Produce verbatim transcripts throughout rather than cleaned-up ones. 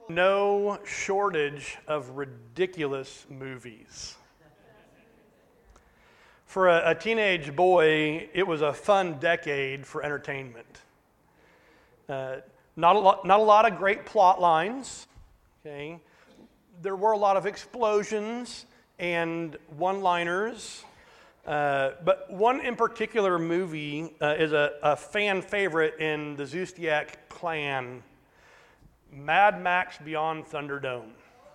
No shortage of ridiculous movies. For a, a teenage boy, it was a fun decade for entertainment. Uh, not a lot, not a lot of great plot lines. Okay, there were a lot of explosions and one-liners. Uh, but one in particular movie uh, is a, a fan favorite in the Zeustiak clan. Mad Max Beyond Thunderdome.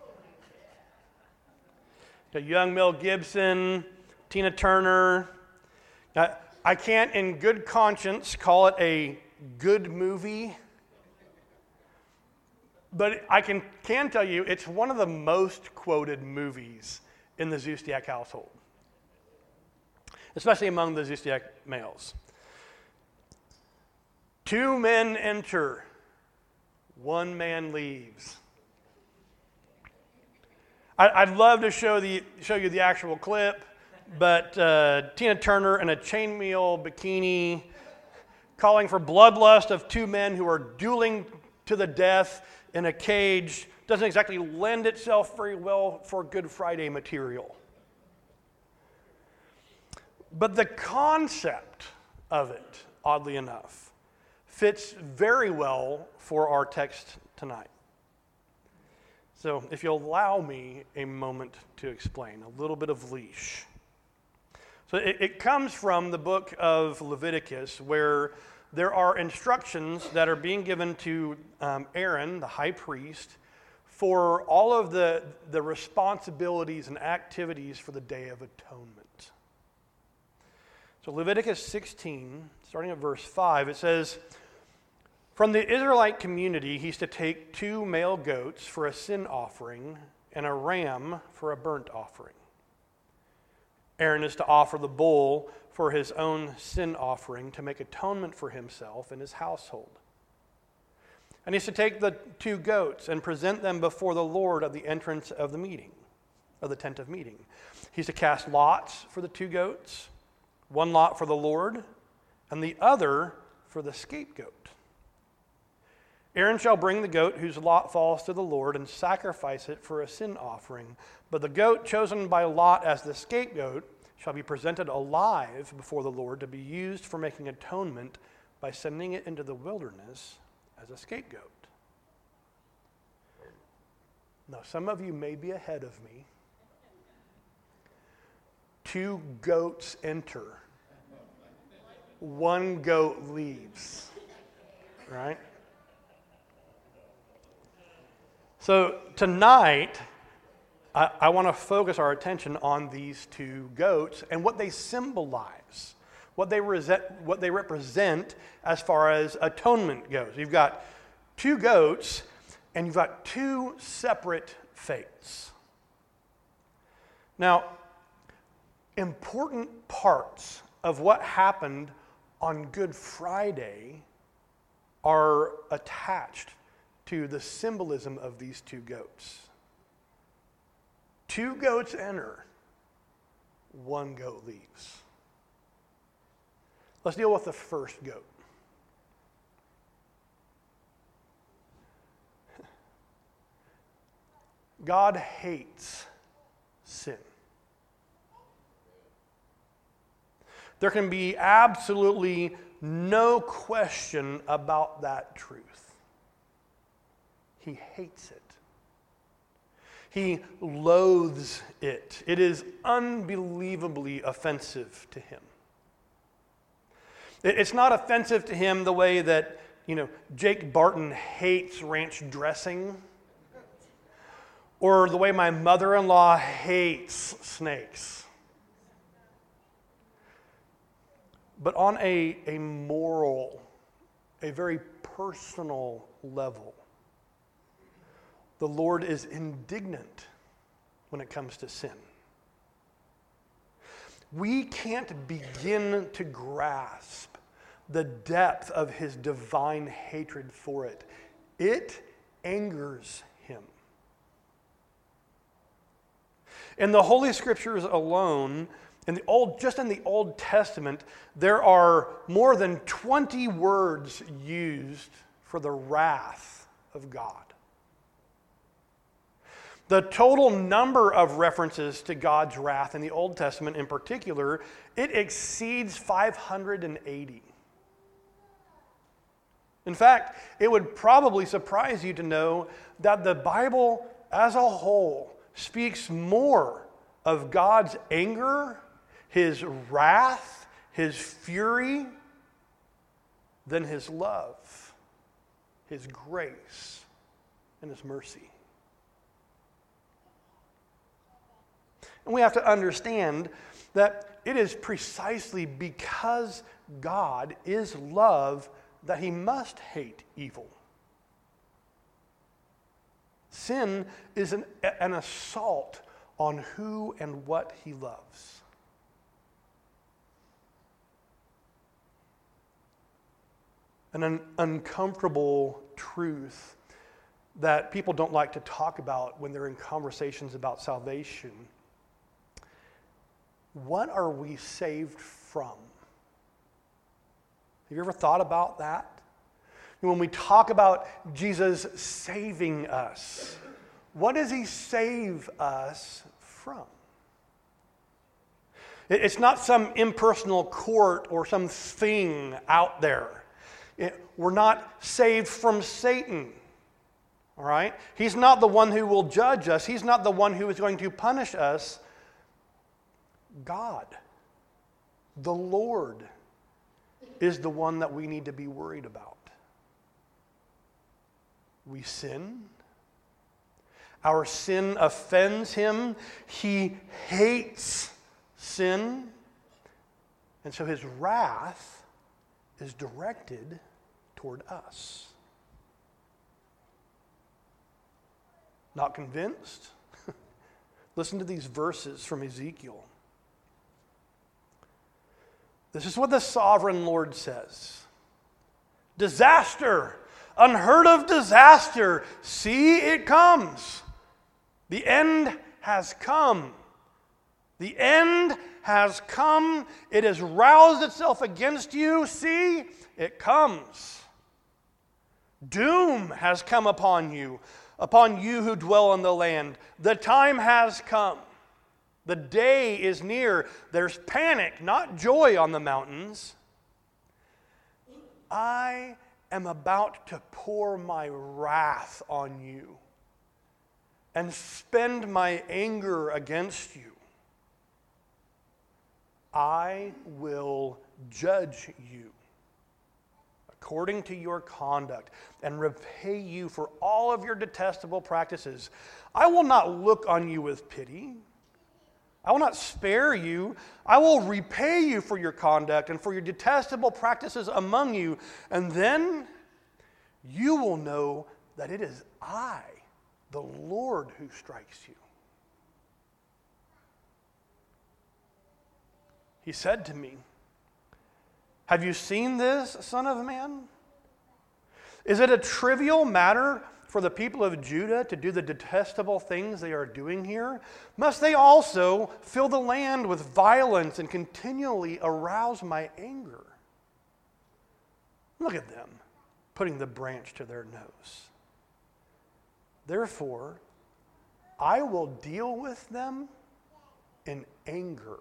The young Mel Gibson, Tina Turner. Now, I can't in good conscience call it a good movie, but I can, can tell you it's one of the most quoted movies in the Zeustiak household, especially among the Zeustiak males. Two men enter. One man leaves. I'd love to show the show you the actual clip, but uh, Tina Turner in a chainmail bikini calling for bloodlust of two men who are dueling to the death in a cage doesn't exactly lend itself very well for Good Friday material. But the concept of it, oddly enough, fits very well for our text tonight. So if you'll allow me a moment to explain, a little bit of leash. So it, it comes from the book of Leviticus, where there are instructions that are being given to um, Aaron, the high priest, for all of the, the responsibilities and activities for the Day of Atonement. So Leviticus sixteen, starting at verse five, it says, "From the Israelite community, he's to take two male goats for a sin offering and a ram for a burnt offering. Aaron is to offer the bull for his own sin offering to make atonement for himself and his household. And he's to take the two goats and present them before the Lord at the entrance of the meeting, of the tent of meeting. He's to cast lots for the two goats, one lot for the Lord, and the other for the scapegoat. Aaron shall bring the goat whose lot falls to the Lord and sacrifice it for a sin offering. But the goat chosen by lot as the scapegoat shall be presented alive before the Lord to be used for making atonement by sending it into the wilderness as a scapegoat." Now, some of you may be ahead of me. Two goats enter. One goat leaves. Right? So tonight, I, I want to focus our attention on these two goats and what they symbolize, what they, resent, what they represent as far as atonement goes. You've got two goats, and you've got two separate fates. Now, important parts of what happened on Good Friday are attached to the symbolism of these two goats. Two goats enter, one goat leaves. Let's deal with the first goat. God hates sin. There can be absolutely no question about that truth. He hates it. He loathes it. It is unbelievably offensive to him. It's not offensive to him the way that, you know, Jake Barton hates ranch dressing, or the way my mother-in-law hates snakes. But on a, a moral, a very personal level, the Lord is indignant when it comes to sin. We can't begin to grasp the depth of his divine hatred for it. It angers him. In the Holy Scriptures alone, in the Old, just in the Old Testament, there are more than twenty words used for the wrath of God. The total number of references to God's wrath in the Old Testament in particular, it exceeds five hundred eighty. In fact, it would probably surprise you to know that the Bible as a whole speaks more of God's anger, His wrath, His fury, than His love, His grace, and His mercy. And we have to understand that it is precisely because God is love that He must hate evil. Sin is an, an assault on who and what He loves. An un- uncomfortable truth that people don't like to talk about when they're in conversations about salvation. What are we saved from? Have you ever thought about that? When we talk about Jesus saving us, what does He save us from? It's not some impersonal court or some thing out there. It, we're not saved from Satan. All right? He's not the one who will judge us. He's not the one who is going to punish us. God, the Lord, is the one that we need to be worried about. We sin. Our sin offends Him. He hates sin. And so His wrath is directed toward us. Not convinced? Listen to these verses from Ezekiel. This is what the sovereign Lord says. Disaster, unheard of disaster. See, it comes. The end has come. The end has come. It has roused itself against you. See, it comes. Doom has come upon you, upon you who dwell in the land. The time has come. The day is near. There's panic, not joy on the mountains. I am about to pour my wrath on you and spend my anger against you. I will judge you according to your conduct and repay you for all of your detestable practices. I will not look on you with pity. I will not spare you. I will repay you for your conduct and for your detestable practices among you. And then you will know that it is I, the Lord, who strikes you. He said to me, have you seen this, Son of Man? Is it a trivial matter for the people of Judah to do the detestable things they are doing here? Must they also fill the land with violence and continually arouse my anger? Look at them, putting the branch to their nose. Therefore, I will deal with them in anger.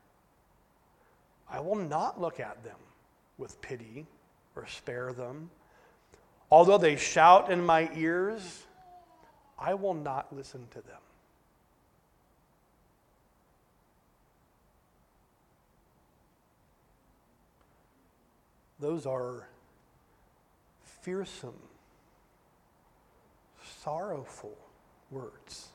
I will not look at them with pity or spare them. Although they shout in my ears, I will not listen to them. Those are fearsome, sorrowful words.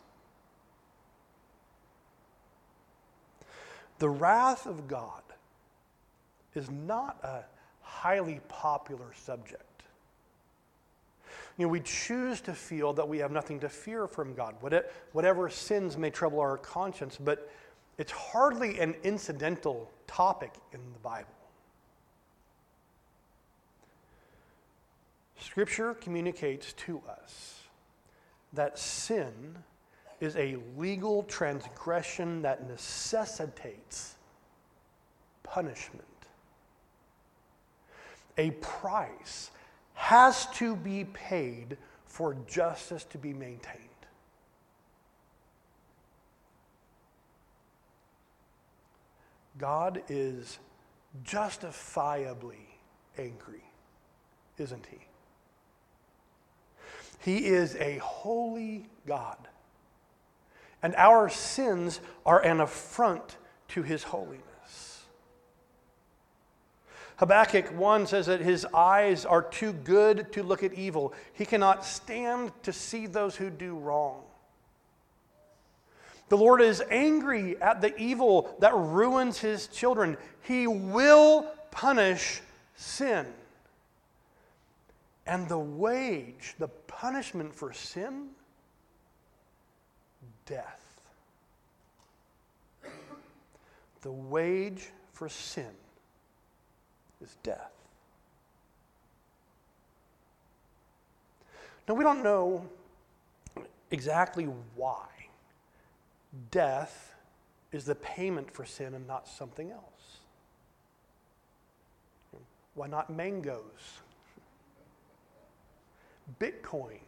The wrath of God is not a highly popular subject. You know, we choose to feel that we have nothing to fear from God, whatever sins may trouble our conscience, but it's hardly an incidental topic in the Bible. Scripture communicates to us that sin is a legal transgression that necessitates punishment. A price has to be paid for justice to be maintained. God is justifiably angry, isn't he? He is a holy God, and our sins are an affront to his holiness. Habakkuk one says that his eyes are too good to look at evil. He cannot stand to see those who do wrong. The Lord is angry at the evil that ruins his children. He will punish sin. And the wage, the punishment for sin, death. The wage for sin is death. Now, we don't know exactly why death is the payment for sin and not something else. Why not mangoes? Bitcoin?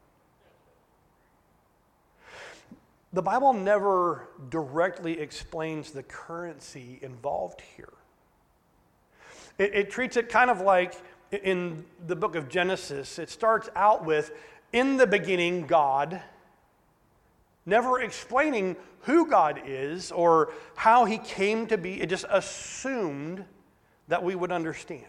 The Bible never directly explains the currency involved here. It, it treats it kind of like in the book of Genesis. It starts out with, in the beginning, God, never explaining who God is or how he came to be. It just assumed that we would understand.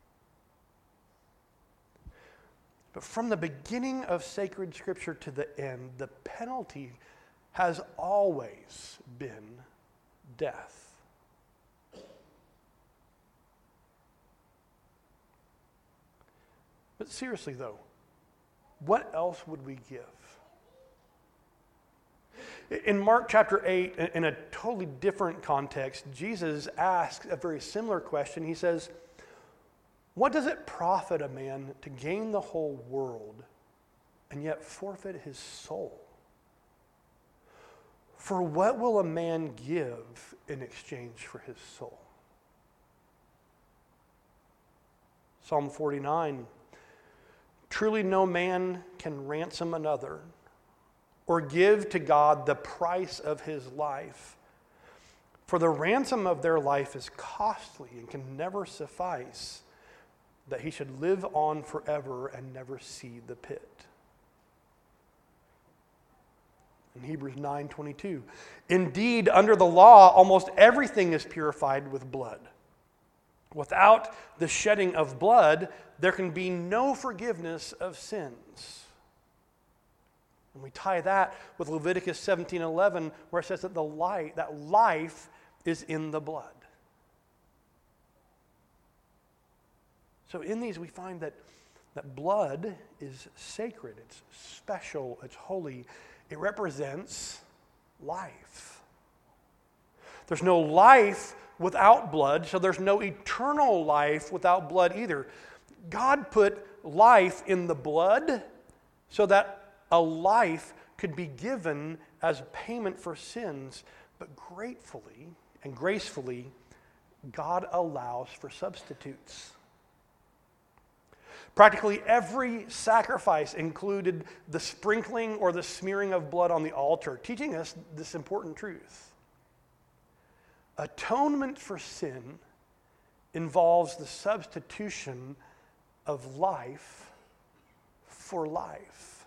But from the beginning of sacred scripture to the end, the penalty has always been death. But seriously, though, what else would we give? In Mark chapter eight, in a totally different context, Jesus asks a very similar question. He says, "What does it profit a man to gain the whole world and yet forfeit his soul? For what will a man give in exchange for his soul?" Psalm forty-nine, "Truly no man can ransom another or give to God the price of his life. For the ransom of their life is costly and can never suffice, that he should live on forever and never see the pit." In Hebrews nine twenty-two, "Indeed, under the law, almost everything is purified with blood. Without the shedding of blood, there can be no forgiveness of sins." And we tie that with Leviticus seventeen eleven, where it says that the life, that life is in the blood. So in these we find that, that blood is sacred, it's special, it's holy. It represents life. There's no life without blood, so there's no eternal life without blood either. God put life in the blood so that a life could be given as payment for sins, but gratefully and gracefully, God allows for substitutes. Practically every sacrifice included the sprinkling or the smearing of blood on the altar, teaching us this important truth. Atonement for sin involves the substitution of life for life.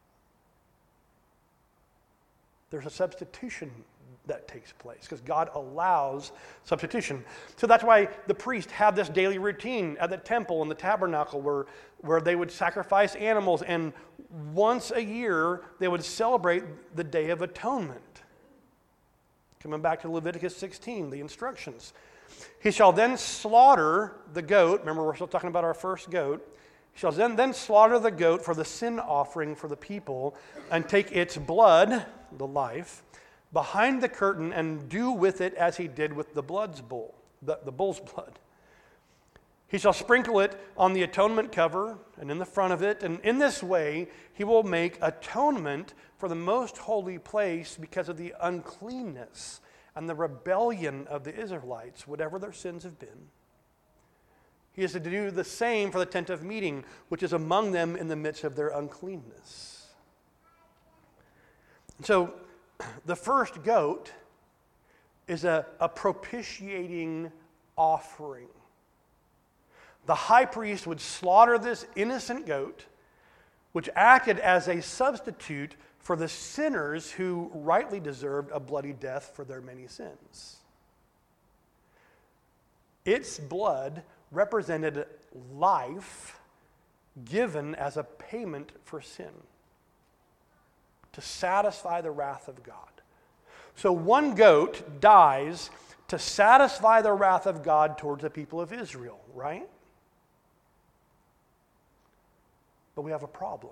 There's a substitution that takes place because God allows substitution. So that's why the priest had this daily routine at the temple and the tabernacle where, where they would sacrifice animals, and once a year they would celebrate the Day of Atonement. Coming back to Leviticus sixteen, the instructions. "He shall then slaughter the goat." Remember, we're still talking about our first goat. "He shall then, then slaughter the goat for the sin offering for the people and take its blood," the life, "behind the curtain and do with it as he did with the blood's bull, the, the bull's blood. He shall sprinkle it on the atonement cover and in the front of it, and in this way he will make atonement for the most holy place because of the uncleanness and the rebellion of the Israelites, whatever their sins have been. He is to do the same for the tent of meeting, which is among them in the midst of their uncleanness." So, the first goat is a, a propitiating offering. The high priest would slaughter this innocent goat, which acted as a substitute for the sinners who rightly deserved a bloody death for their many sins. Its blood represented life given as a payment for sin, to satisfy the wrath of God. So one goat dies to satisfy the wrath of God towards the people of Israel, right? But we have a problem.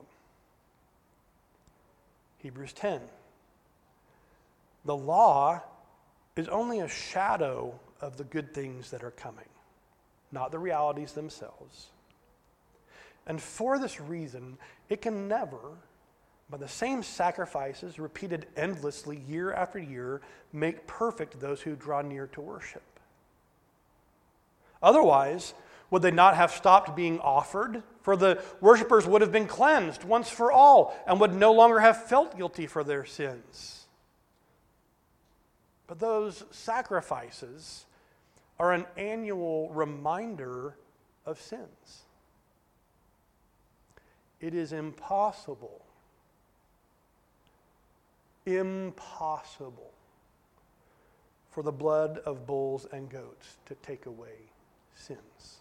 Hebrews ten. The law is only a shadow of the good things that are coming, not the realities themselves. And for this reason, it can never, by the same sacrifices repeated endlessly year after year, make perfect those who draw near to worship. Otherwise, would they not have stopped being offered? For the worshipers would have been cleansed once for all and would no longer have felt guilty for their sins. But those sacrifices are an annual reminder of sins. It is impossible, impossible for the blood of bulls and goats to take away sins.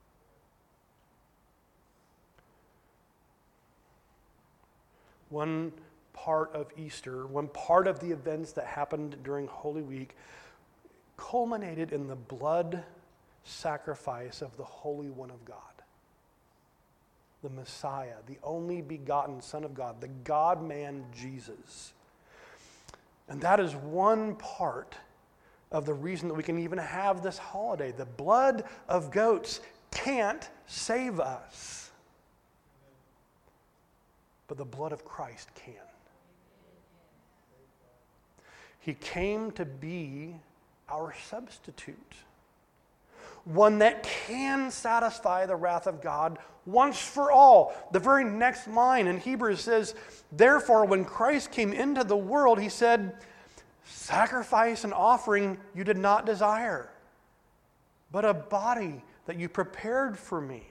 One part of Easter, one part of the events that happened during Holy Week culminated in the blood sacrifice of the Holy One of God, the Messiah, the only begotten Son of God, the God-man Jesus. And that is one part of the reason that we can even have this holiday. The blood of goats can't save us, but the blood of Christ can. He came to be our substitute, one that can satisfy the wrath of God once for all. The very next line in Hebrews says, therefore, when Christ came into the world, he said, sacrifice and offering you did not desire, but a body that you prepared for me.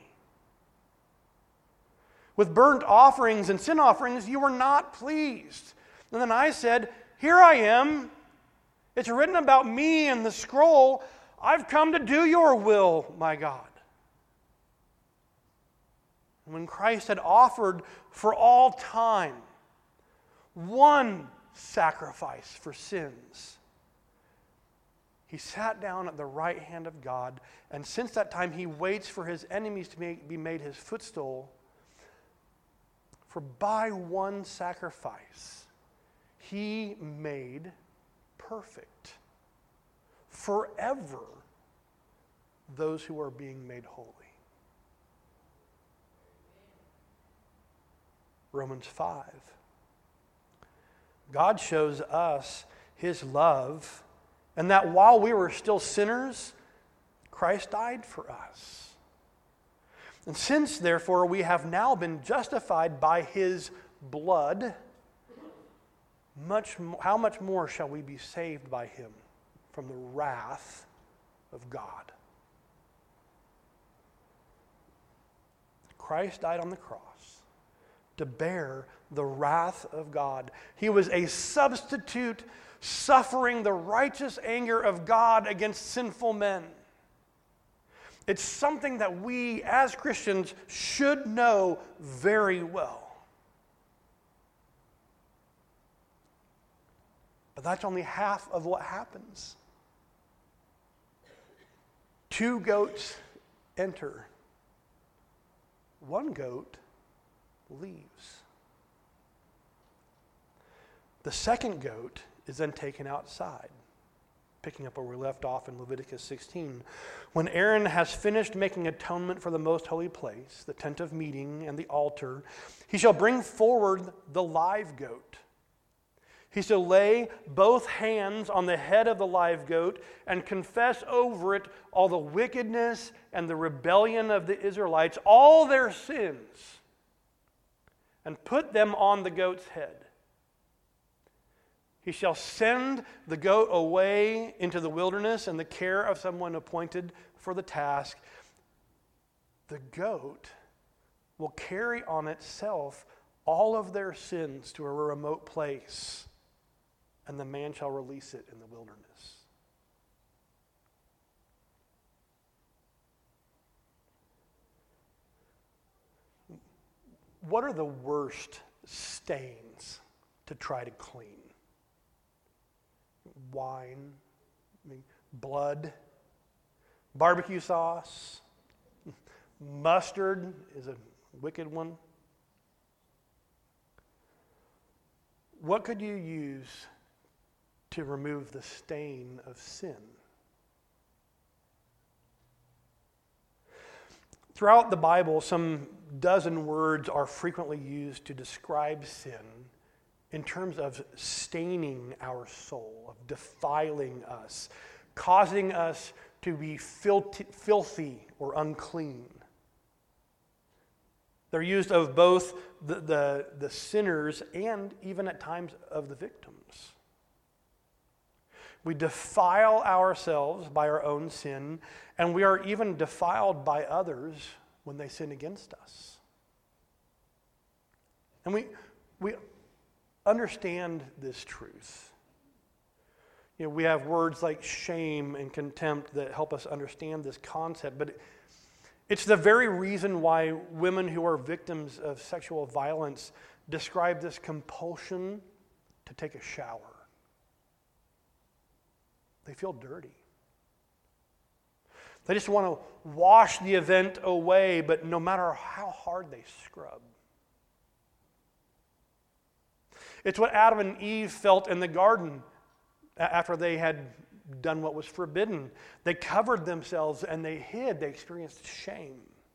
With burnt offerings and sin offerings you were not pleased. And then I said, here I am. It's written about me in the scroll. I've come to do your will, my God. And when Christ had offered for all time one sacrifice for sins, he sat down at the right hand of God, and since that time he waits for his enemies to be made his footstool. For by one sacrifice he made perfect forever those who are being made holy. Romans five. God shows us his love, and that while we were still sinners, Christ died for us. And since, therefore, we have now been justified by his blood, much how much more shall we be saved by him from the wrath of God? Christ died on the cross to bear the wrath of God. He was a substitute suffering the righteous anger of God against sinful men. It's something that we as Christians should know very well. But that's only half of what happens. Two goats enter. One goat leaves. The second goat is then taken outside, picking up where we left off in Leviticus sixteen. When Aaron has finished making atonement for the most holy place, the tent of meeting and the altar, he shall bring forward the live goat. He shall lay both hands on the head of the live goat and confess over it all the wickedness and the rebellion of the Israelites, all their sins, and put them on the goat's head. He shall send the goat away into the wilderness in the care of someone appointed for the task. The goat will carry on itself all of their sins to a remote place, and the man shall release it in the wilderness. What are the worst stains to try to clean? Wine, I mean, blood, barbecue sauce, mustard is a wicked one. What could you use to remove the stain of sin? Throughout the Bible, some dozen words are frequently used to describe sin in terms of staining our soul, of defiling us, causing us to be filthy, filthy or unclean. They're used of both the, the, the sinners and even at times of the victims. We defile ourselves by our own sin, and we are even defiled by others when they sin against us. And we we understand this truth. You know, we have words like shame and contempt that help us understand this concept, but it, it's the very reason why women who are victims of sexual violence describe this compulsion to take a shower. They feel dirty. They just want to wash the event away, but no matter how hard they scrub. It's what Adam and Eve felt in the garden after they had done what was forbidden. They covered themselves and they hid. They experienced shame.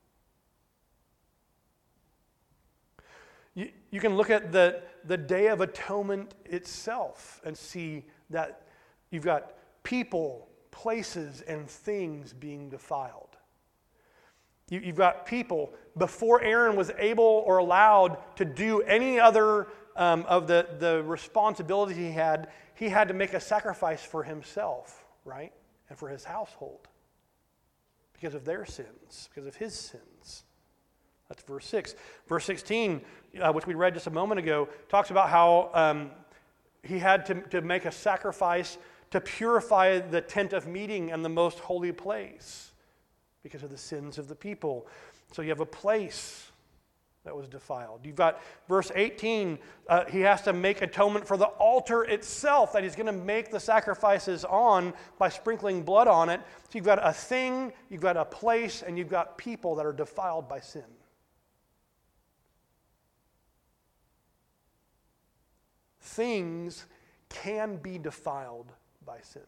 You, you can look at the, the Day of Atonement itself and see that you've got people, places, and things being defiled. You, you've got people, before Aaron was able or allowed to do any other um, of the, the responsibilities he had, he had to make a sacrifice for himself, right? And for his household. Because of their sins, because of his sins. That's verse six. Verse sixteen, uh, which we read just a moment ago, talks about how um, he had to, to make a sacrifice to purify the tent of meeting and the most holy place because of the sins of the people. So you have a place that was defiled. You've got verse eighteen, uh, he has to make atonement for the altar itself that he's going to make the sacrifices on by sprinkling blood on it. So you've got a thing, you've got a place, and you've got people that are defiled by sin. Things can be defiled by sin.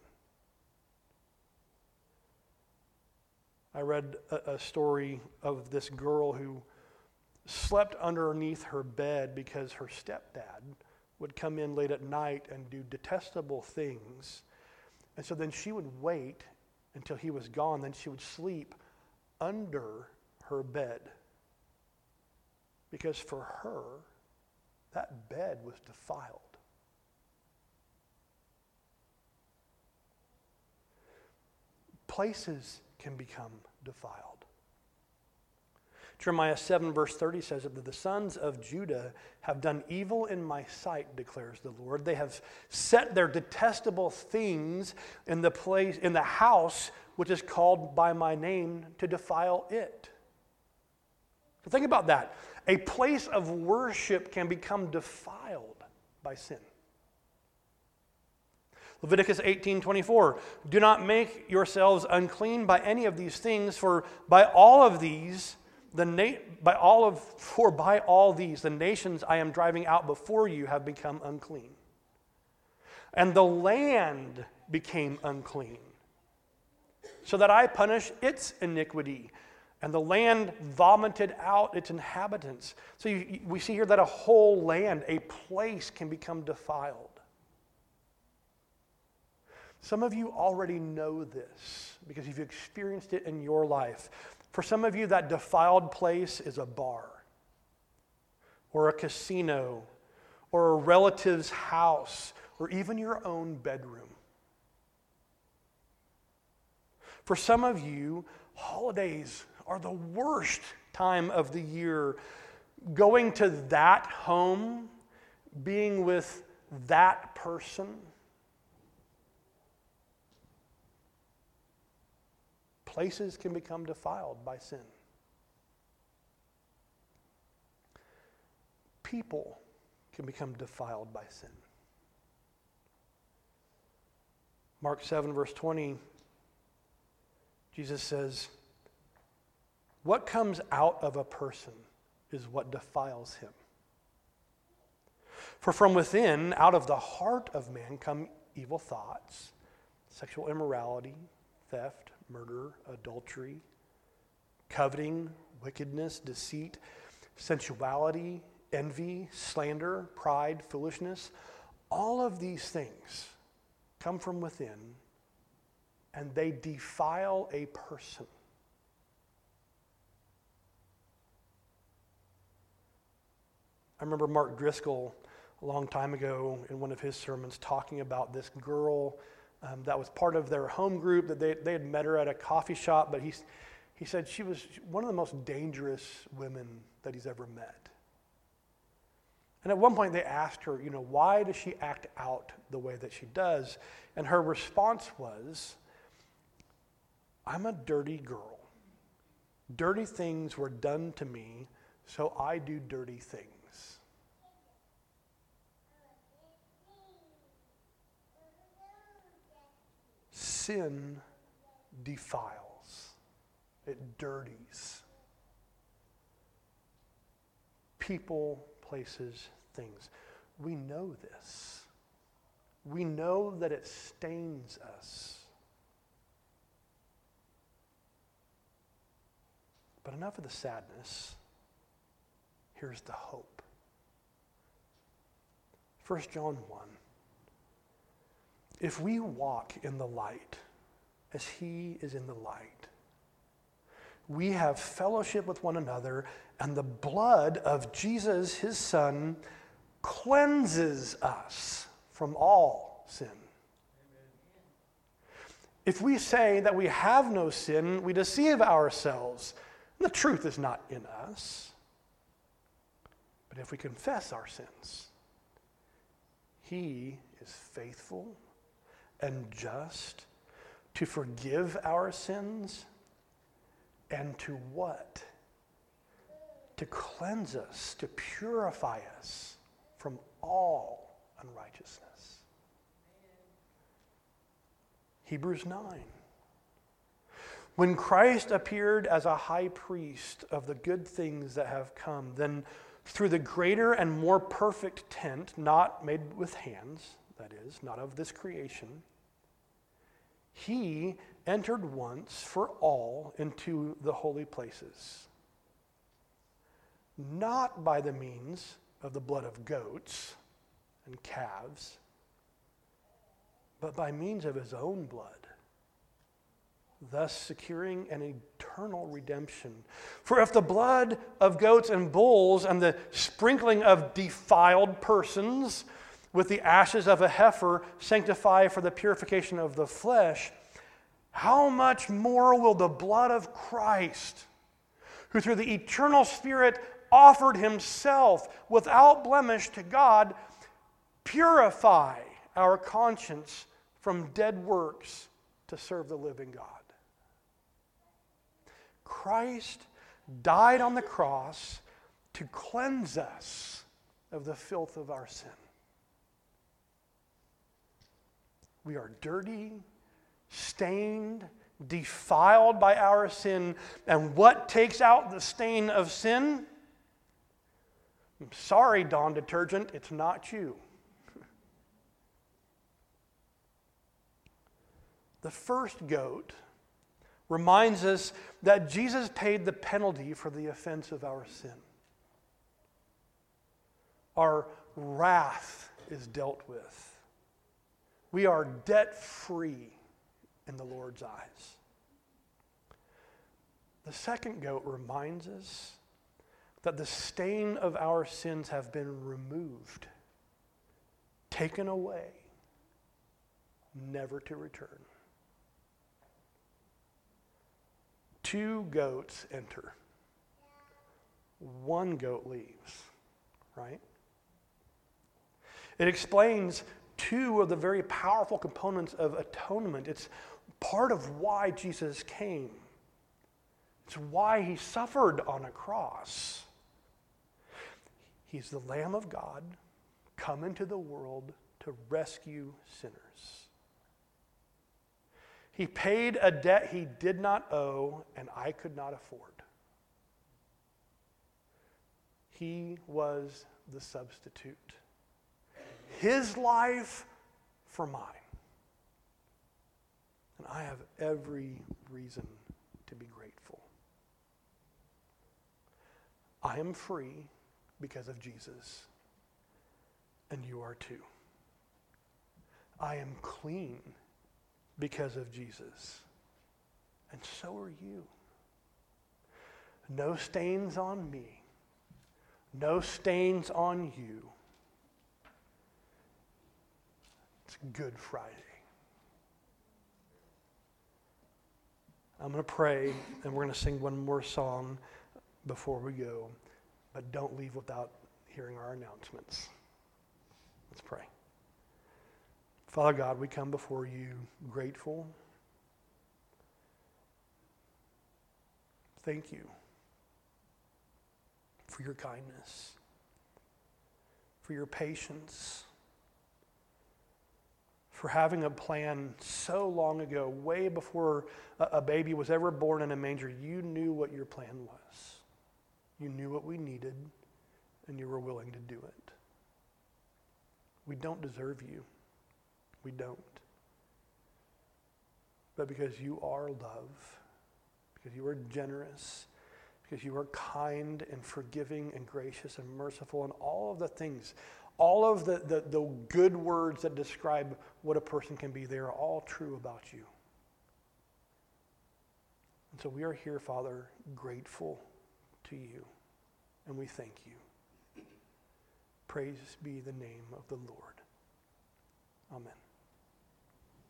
I read a, a story of this girl who slept underneath her bed because her stepdad would come in late at night and do detestable things. And so then she would wait until he was gone, then she would sleep under her bed. Because for her, that bed was defiled. Places can become defiled. Jeremiah seven verse thirty says that the sons of Judah have done evil in my sight, declares the Lord. They have set their detestable things in the place, in the house which is called by my name, to defile it. So think about that. A place of worship can become defiled by sin. Leviticus eighteen twenty-four, do not make yourselves unclean by any of these things, for by all of these, the na- by all of for by all these the nations I am driving out before you have become unclean. And the land became unclean, so that I punish its iniquity. And the land vomited out its inhabitants. So you, we see here that a whole land, a place, can become defiled. Some of you already know this because you've experienced it in your life. For some of you, that defiled place is a bar or a casino or a relative's house or even your own bedroom. For some of you, holidays are the worst time of the year. Going to that home, being with that person. Places can become defiled by sin. People can become defiled by sin. Mark seven, verse twenty, Jesus says, what comes out of a person is what defiles him. For from within, out of the heart of man, come evil thoughts, sexual immorality, theft, murder, adultery, coveting, wickedness, deceit, sensuality, envy, slander, pride, foolishness. All of these things come from within, and they defile a person. I remember Mark Driscoll a long time ago in one of his sermons talking about this girl um, that was part of their home group, that they, they had met her at a coffee shop, but he, he said she was one of the most dangerous women that he's ever met. And at one point they asked her, you know, why does she act out the way that she does? And her response was, I'm a dirty girl. Dirty things were done to me, so I do dirty things. Sin defiles. It dirties. People, places, things. We know this. We know that it stains us. But enough of the sadness. Here's the hope. First John one. If we walk in the light as he is in the light, we have fellowship with one another, and the blood of Jesus, his Son, cleanses us from all sin. Amen. If we say that we have no sin, we deceive ourselves. The truth is not in us. But if we confess our sins, he is faithful and just to forgive our sins and to what? To cleanse us, to purify us from all unrighteousness. Hebrews nine. When Christ appeared as a high priest of the good things that have come, then through the greater and more perfect tent, not made with hands, that is, not of this creation, he entered once for all into the holy places, not by the means of the blood of goats and calves, but by means of his own blood, thus securing an eternal redemption. For if the blood of goats and bulls and the sprinkling of defiled persons with the ashes of a heifer sanctify for the purification of the flesh, how much more will the blood of Christ, who through the eternal Spirit offered himself without blemish to God, purify our conscience from dead works to serve the living God? Christ died on the cross to cleanse us of the filth of our sin. We are dirty, stained, defiled by our sin. And what takes out the stain of sin? I'm sorry, Dawn Detergent, it's not you. The first goat reminds us that Jesus paid the penalty for the offense of our sin. Our wrath is dealt with. We are debt-free in the Lord's eyes. The second goat reminds us that the stain of our sins have been removed, taken away, never to return. Two goats enter. One goat leaves, right? It explains two of the very powerful components of atonement. It's part of why Jesus came. It's why he suffered on a cross. He's the Lamb of God come into the world to rescue sinners. He paid a debt he did not owe and I could not afford. He was the substitute. His life for mine. And I have every reason to be grateful. I am free because of Jesus, and you are too. I am clean because of Jesus, and so are you. No stains on me, no stains on you. It's Good Friday. I'm going to pray, and we're going to sing one more song before we go, but don't leave without hearing our announcements. Let's pray. Father God, we come before you grateful. Thank you for your kindness, for your patience, for having a plan so long ago, way before a, a baby was ever born in a manger. You knew what your plan was. You knew what we needed, and you were willing to do it. We don't deserve you. We don't. But because you are love, because you are generous, because you are kind and forgiving and gracious and merciful, and all of the things, all of the, the, the good words that describe what a person can be, they are all true about you. And so we are here, Father, grateful to you, and we thank you. Praise be the name of the Lord. Amen.